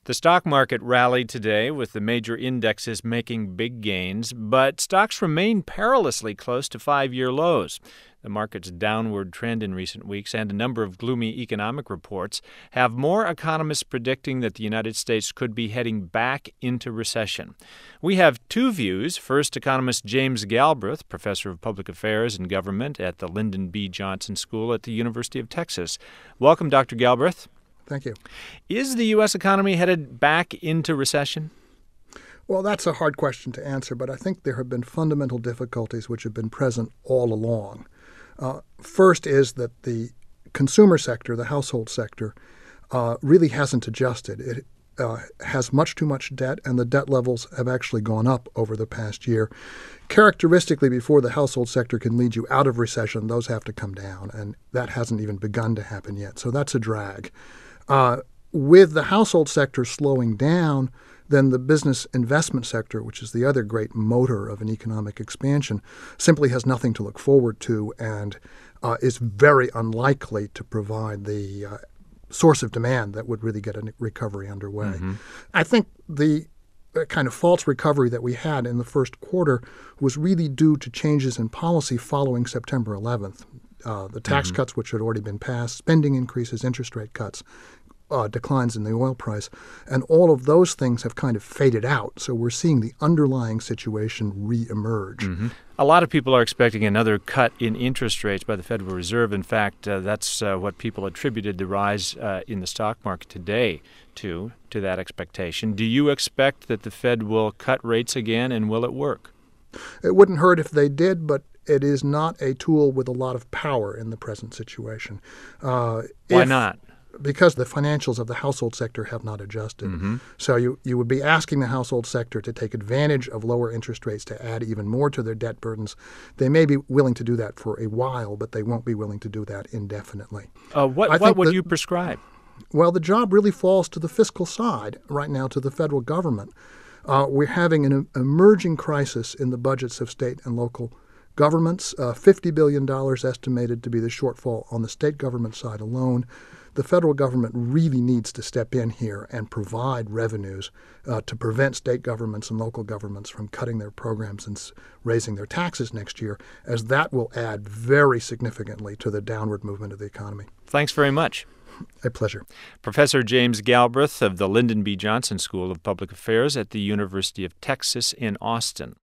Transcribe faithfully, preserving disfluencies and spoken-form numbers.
The stock market rallied today with the major indexes making big gains, but stocks remain perilously close to five-year lows. The market's downward trend in recent weeks and a number of gloomy economic reports have more economists predicting that the United States could be heading back into recession. We have two views. First, economist James Galbraith, professor of public affairs and government at the Lyndon B. Johnson School at the University of Texas. Welcome, Doctor Galbraith. Thank you. Is the U S economy headed back into recession? Well, that's a hard question to answer, but I think there have been fundamental difficulties which have been present all along. Uh, first is that the consumer sector, the household sector, uh, really hasn't adjusted. It uh, has much too much debt, and the debt levels have actually gone up over the past year. Characteristically, before the household sector can lead you out of recession, those have to come down, and that hasn't even begun to happen yet. So that's a drag. Uh, with the household sector slowing down, then the business investment sector, which is the other great motor of an economic expansion, simply has nothing to look forward to and uh, is very unlikely to provide the uh, source of demand that would really get a recovery underway. Mm-hmm. I think the uh, kind of false recovery that we had in the first quarter was really due to changes in policy following September eleventh. Uh, the tax mm-hmm. cuts, which had already been passed, spending increases, interest rate cuts, uh, declines in the oil price. And all of those things have kind of faded out. So we're seeing the underlying situation reemerge. Mm-hmm. A lot of people are expecting another cut in interest rates by the Federal Reserve. In fact, uh, that's uh, what people attributed the rise uh, in the stock market today to, to that expectation. Do you expect that the Fed will cut rates again, and will it work? It wouldn't hurt if they did, but it is not a tool with a lot of power in the present situation. Uh, Why if, not? Because the financials of the household sector have not adjusted. Mm-hmm. So you, you would be asking the household sector to take advantage of lower interest rates to add even more to their debt burdens. They may be willing to do that for a while, but they won't be willing to do that indefinitely. Uh, what what would the, you prescribe? Well, the job really falls to the fiscal side right now, to the federal government. Uh, we're having an emerging crisis in the budgets of state and local governments. uh, fifty billion dollars estimated to be the shortfall on the state government side alone. The federal government really needs to step in here and provide revenues uh, to prevent state governments and local governments from cutting their programs and s- raising their taxes next year, as that will add very significantly to the downward movement of the economy. Thanks very much. A pleasure. Professor James Galbraith of the Lyndon B. Johnson School of Public Affairs at the University of Texas in Austin.